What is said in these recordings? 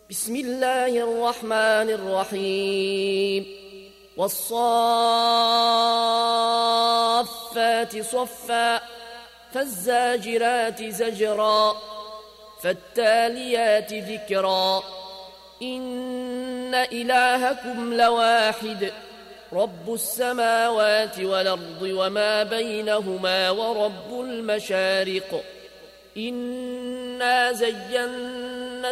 بسم الله الرحمن الرحيم والصافات صفا فالزاجرات زجرا فالتاليات ذكرا إن إلهكم لواحد رب السماوات والأرض وما بينهما ورب المشارق إنا زينا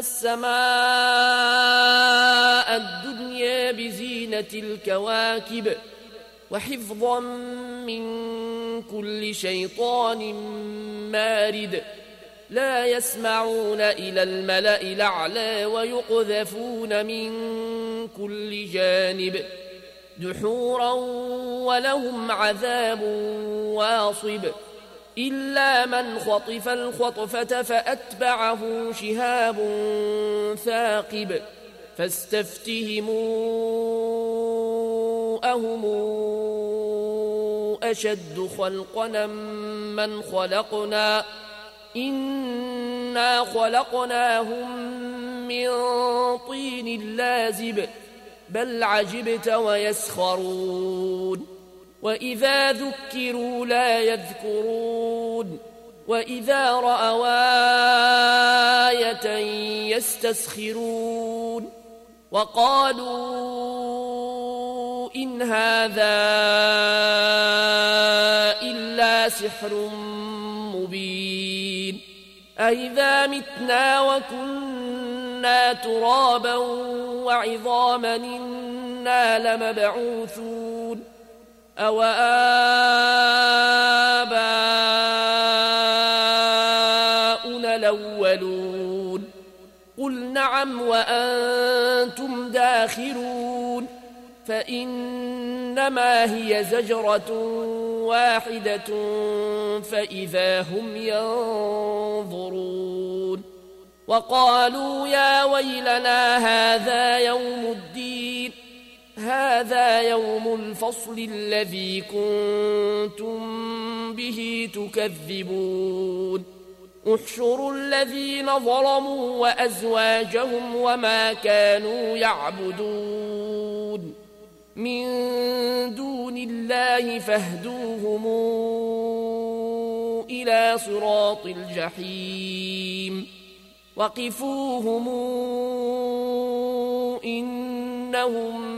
السماء الدنيا بزينة الكواكب وحفظا من كل شيطان مارد لا يسمعون إلى الملأ الأعلى ويقذفون من كل جانب دحورا ولهم عذاب واصب إلا من خطف الخطفة فأتبعه شهاب ثاقب فاستفتهموا أهم أشد خلقنا من خلقنا إنا خلقناهم من طين لازب بل عجبت ويسخرون وإذا ذكروا لا يذكرون وإذا رأوا آية يستسخرون وقالوا إن هذا إلا سحر مبين أإذا متنا وكنا ترابا وعظاما إنا لمبعوثون أو آباؤنا الأولون قل نعم وأنتم داخرون فإنما هي زجرة واحدة فإذا هم ينظرون وقالوا يا ويلنا هذا يوم الدين هذا يوم الفصل الذي كنتم به تكذبون احشروا الذين ظلموا وأزواجهم وما كانوا يعبدون من دون الله فاهدوهم إلى صراط الجحيم وقفوهم إنهم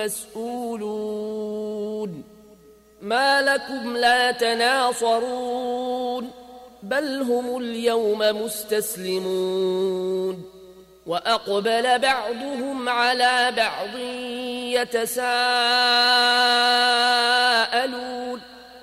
مسؤولون ما لكم لا تناصرون بل هم اليوم مستسلمون وأقبل بعضهم على بعض يتساءلون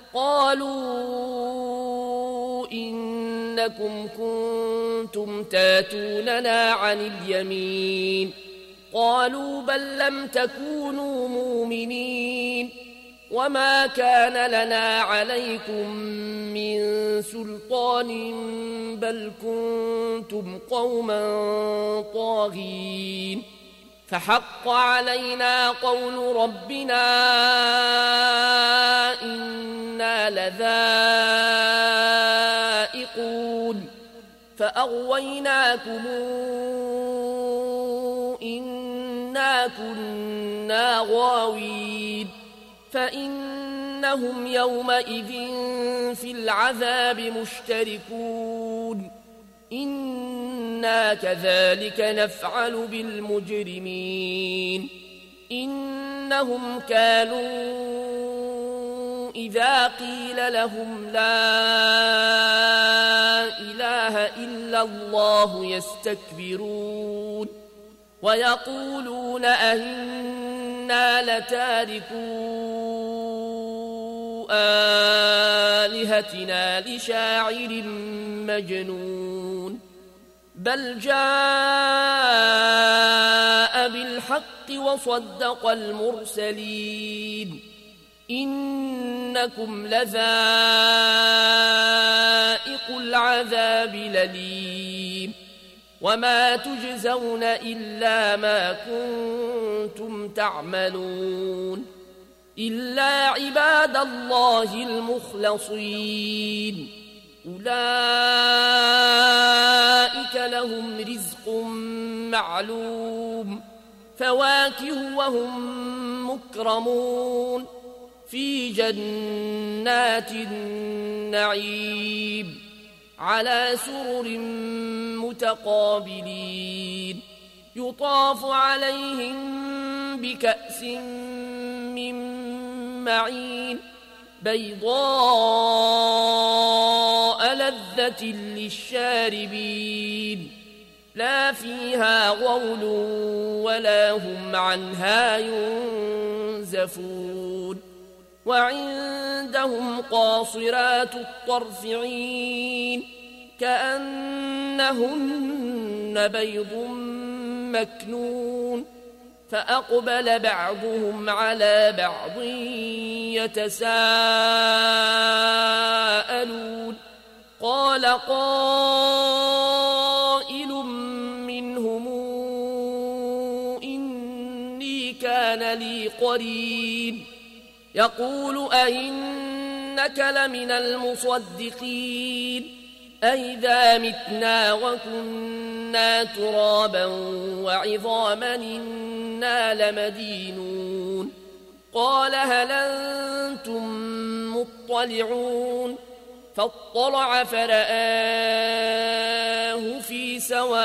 قالوا إنكم كنتم تاتوننا عن اليمين قالوا بل لم تكونوا مؤمنين وما كان لنا عليكم من سلطان بل كنتم قوما طاغين فحق علينا قول ربنا إنا لذائقون فأغويناكم إنا كنا غاوين فإنهم يومئذ في العذاب مشتركون إنا كذلك نفعل بالمجرمين إنهم كانوا إذا قيل لهم لا إله إلا الله يستكبرون ويقولون أئنا لتاركو آلهتنا لشاعر مجنون بل جاء بالحق وصدق المرسلين إنكم لذائق العذاب الأليم وما تجزون إلا ما كنتم تعملون إلا عباد الله المخلصين أولئك لهم رزق معلوم فواكه وهم مكرمون في جنات النعيم على سرر متقابلين يطاف عليهم بكأس من معين بيضاء لذة للشاربين لا فيها غول ولا هم عنها ينزفون وعندهم قاصرات الطرف عين كأنهن بيض مكنون فأقبل بعضهم على بعض يتساءلون قال قائل منهم إني كان لي قرين يقول أئنك لمن المصدقين أئذا متنا وكنا ترابا وعظاما إنا لمدينون قال هل أنتم مطلعون فاطلع فرآه في سواء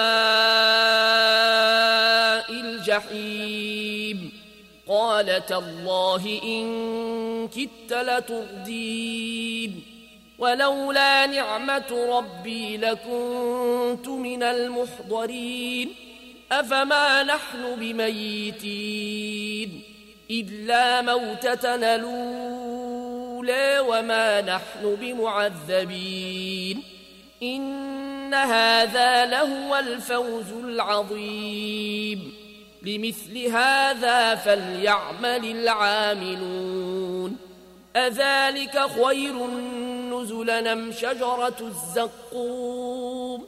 الجحيم قال تالله إن كدت لتردين ولولا نعمة ربي لكنت من المحضرين أفما نحن بميتين إلا موتتنا الأولى وما نحن بمعذبين إن هذا لهو الفوز العظيم لمثل هذا فليعمل العاملون أذلك خير نزلا أم شجرة الزقوم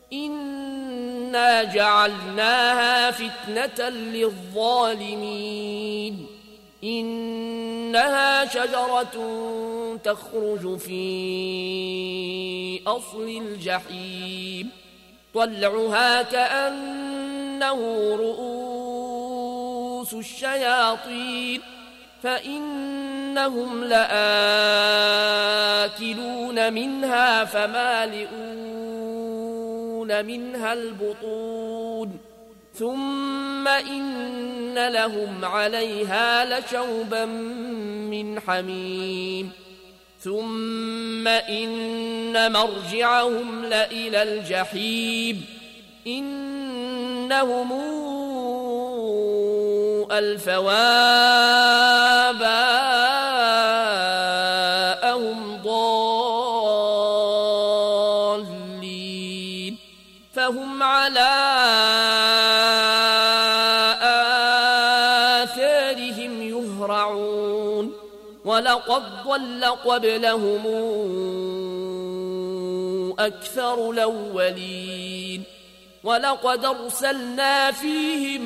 إنا جعلناها فتنة للظالمين إنها شجرة تخرج في أصل الجحيم طلعها كأنه رؤوس الشياطين فإنهم لآكلون منها فمالئون منها البطون ثم إن لهم عليها لشوبا من حميم ثم إن مرجعهم لإلى الجحيم إنهم ألفوا آباءهم ضالين فهم على آثارهم يهرعون ولقد ضل قبلهم أكثر الأولين ولقد أرسلنا فيهم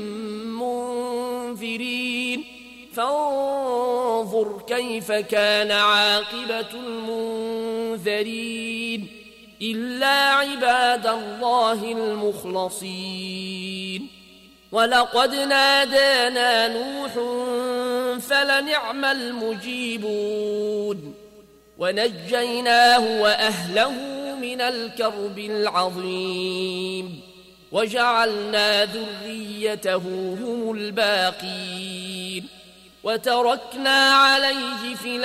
منذرين فانظر كيف كان عاقبة المنذرين إلا عباد الله المخلصين ولقد نادانا نوح فلنعم المجيبون ونجيناه وأهله من الكرب العظيم وجعلنا ذريته هم الباقين وتركنا عليه في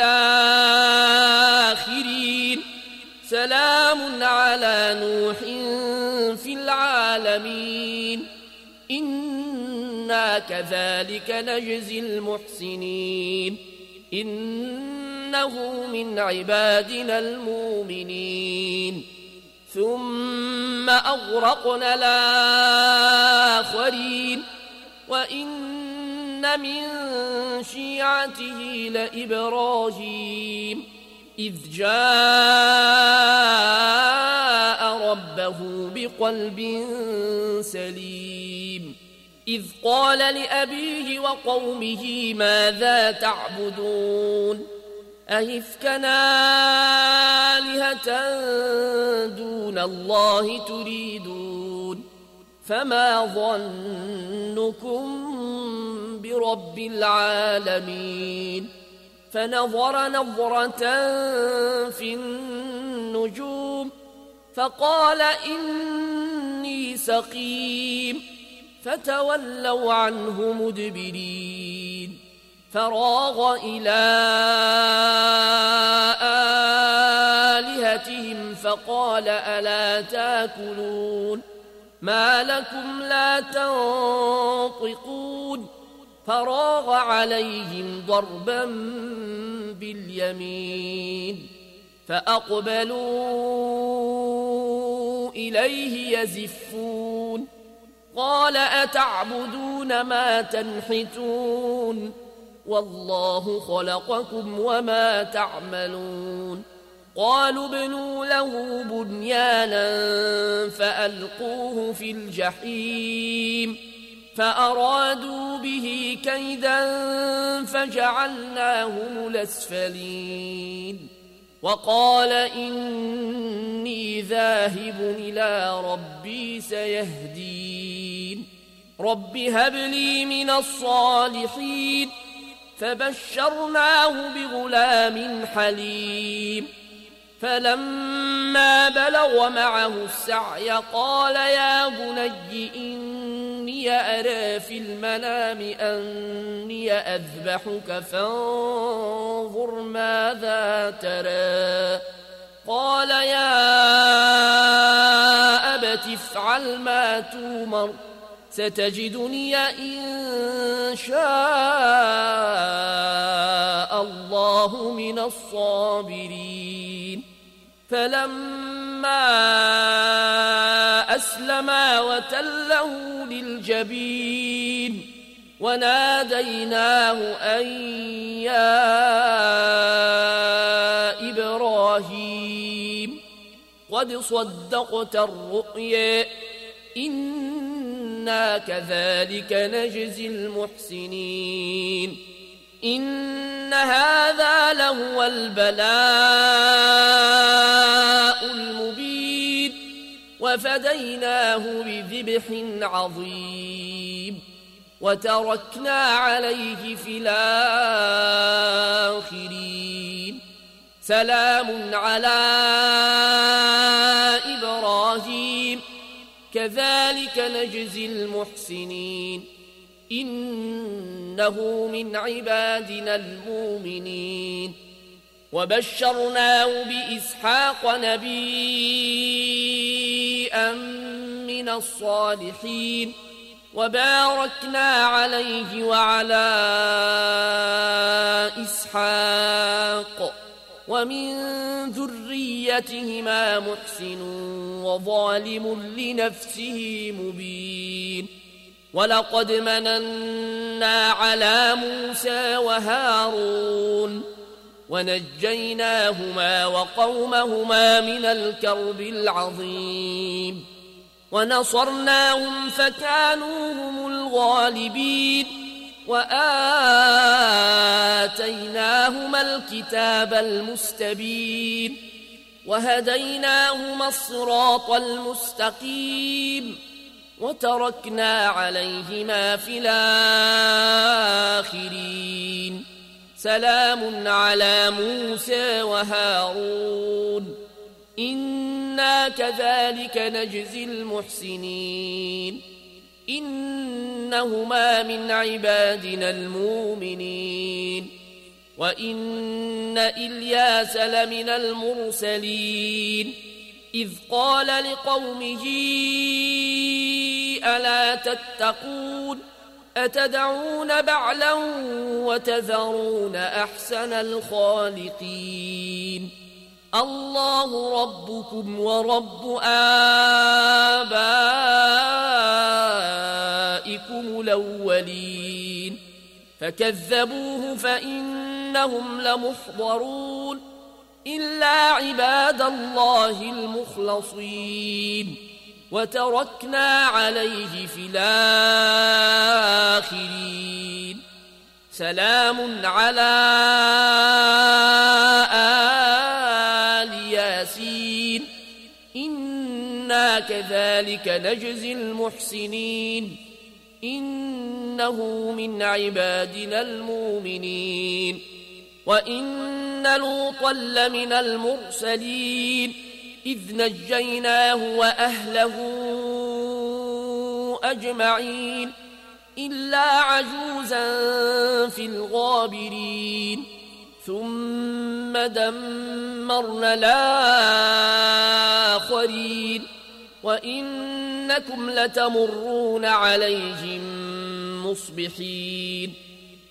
الآخرين سلام على نوح في العالمين إنا كذلك نجزي المحسنين إنه من عبادنا المؤمنين ثم أغرقنا الآخرين وإن من شيعته لإبراهيم إذ جاء ربه بقلب سليم إذ قال لأبيه وقومه ماذا تعبدون أئفكا آلهة دون الله تريدون فما ظنكم برب العالمين فنظر نظرة في النجوم فقال إني سقيم فتولوا عنه مدبرين فراغ إلى آلهتهم فقال ألا تاكلون ما لكم لا تنطقون فراغ عليهم ضربا باليمين فأقبلوا إليه يزفون قال أتعبدون ما تنحتون والله خلقكم وما تعملون قالوا ابنوا له بنيانا فألقوه في الجحيم فأرادوا به كيدا فجعلناهم الأسفلين وقال إني ذاهب إلى ربي سيهدين رب هب لي من الصالحين فبشرناه بغلام حليم فلما بلغ معه السعي قال يا بني إني أرى في المنام أني أذبحك فانظر ماذا ترى قال يا أبت افعل ما تومر ستجدني إن شاء الله من الصابرين فلما أسلما وتله للجبين وناديناه أن يا إبراهيم قد صدقت الرؤيا إنا كذلك نجزي المحسنين إن هذا لهو البلاء المبين وفديناه بذبح عظيم وتركنا عليه في الآخرين سلام على إبراهيم كذلك نجزي المحسنين إنه من عبادنا المؤمنين وبشرناه بإسحاق نبيا من الصالحين وباركنا عليه وعلى إسحاق ومن ذريتهما محسن وظالم لنفسه مبين ولقد مننا على موسى وهارون ونجيناهما وقومهما من الكرب العظيم ونصرناهم فكانوا هم الغالبين وآتيناهما الكتاب المستبين وهديناهما الصراط المستقيم وتركنا عليهما في الآخرين سلام على موسى وهارون إنا كذلك نجزي المحسنين إنهما من عبادنا المؤمنين وإن إلياس لمن المرسلين إذ قال لقومه ألا تتقون أتدعون بعلا وتذرون أحسن الخالقين الله ربكم ورب آبائكم الأولين فكذبوه فإنهم لمحضرون إلا عباد الله المخلصين وتركنا عليه في الآخرين سلام على كذلك نجزي المحسنين إنه من عبادنا المؤمنين وإن لوطا لمن المرسلين إذ نجيناه وأهله أجمعين إلا عجوزا في الغابرين ثم دمرنا الآخرين وإنكم لتمرون عليهم مصبحين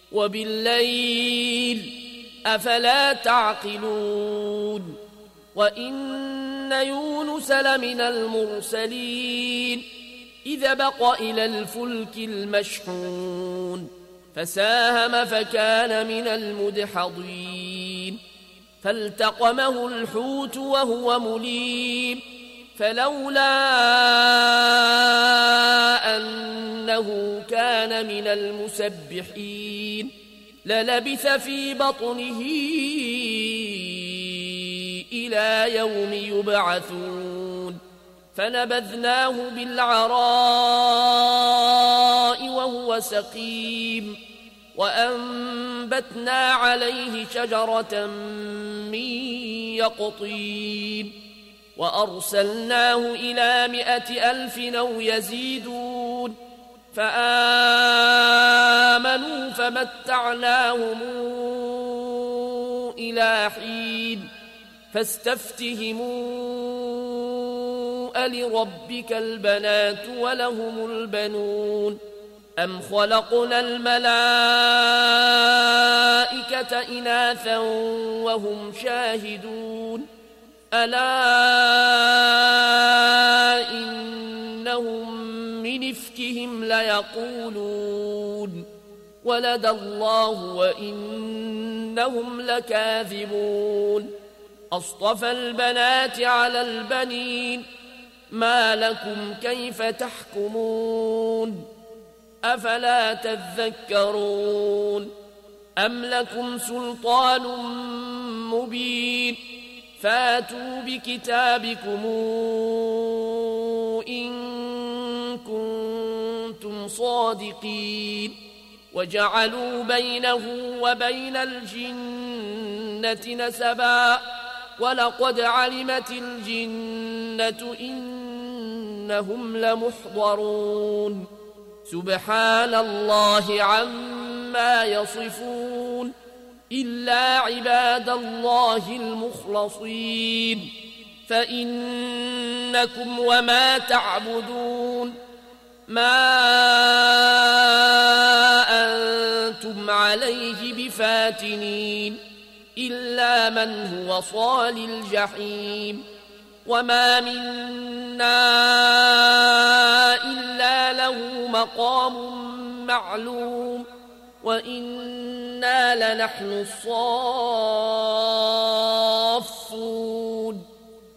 وبالليل أفلا تعقلون وإن يونس لمن المرسلين إذا بق إلى الفلك المشحون فساهم فكان من المدحضين فالتقمه الحوت وهو مليم فلولا أنه كان من المسبحين للبث في بطنه إلى يوم يبعثون فنبذناه بالعراء وهو سقيم وأنبتنا عليه شجرة من يقطين وأرسلناه إلى 100,000 أو يزيدون فآمنوا فمتعناهم إلى حين فاستفتهموا ألربك البنات ولهم البنون أم خلقنا الملائكة إناثا وهم شاهدون ألا إنهم من إفكهم ليقولون ولد الله وإنهم لكاذبون أصطفى البنات على البنين ما لكم كيف تحكمون أفلا تذكرون أم لكم سلطان مبين فاتوا بكتابكم إن كنتم صادقين وجعلوا بينه وبين الجنة نسبا ولقد علمت الجنة إنهم لمحضرون سبحان الله عما يصفون إلا عباد الله المخلصين فإنكم وما تعبدون ما أنتم عليه بفاتنين إلا من هو صال الجحيم وما منا إلا له مقام معلوم وإنا لنحن الصافون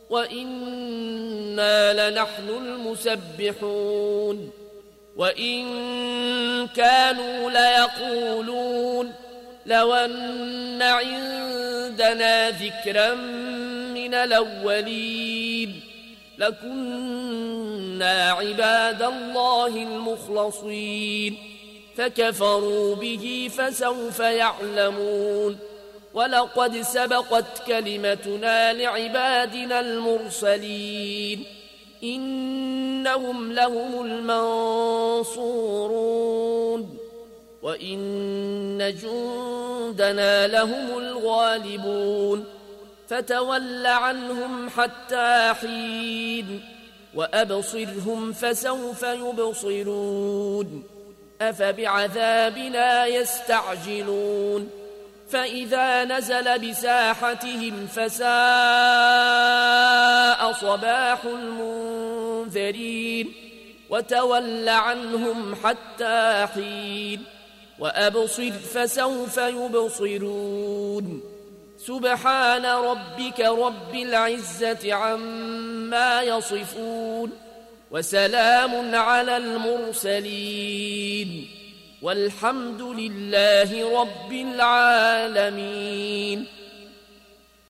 وإنا لنحن المسبحون وإن كانوا ليقولون لو أن عندنا ذكرا من الأولين لكنا عباد الله المخلصين فكفروا به فسوف يعلمون ولقد سبقت كلمتنا لعبادنا المرسلين إنهم لهم المنصورون وإن جندنا لهم الغالبون فتول عنهم حتى حين وأبصرهم فسوف يبصرون أفبعذابنا يستعجلون فإذا نزل بساحتهم فساء صباح المنذرين وتول عنهم حتى حين وأبصر فسوف يبصرون سبحان ربك رب العزة عما يصفون وسلام على المرسلين والحمد لله رب العالمين.